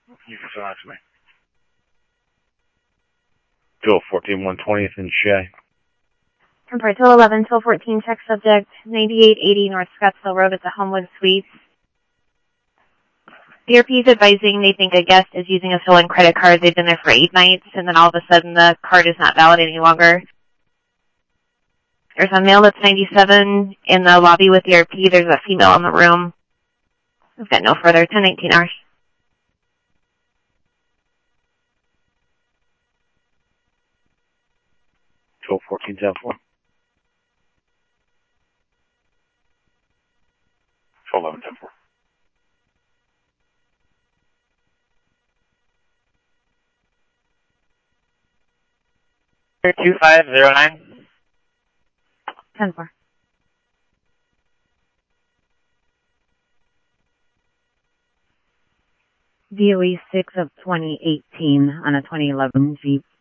You can send that to me. 214 120th and Shea. 211, 214, check subject 9880 North Scottsville Road at the Homewood Suites. DRP is advising they think a guest is using a stolen credit card. They've been there for 8 nights, and then all of a sudden the card is not valid any longer. There's a male that's 97 in the lobby with DRP. There's a female in the room. We've got no further. 1019 hours. Twelve 14 10 4. 11 10 4. Here 2509. 10 4. DOE 6 of 2018 on a 2011 Jeep.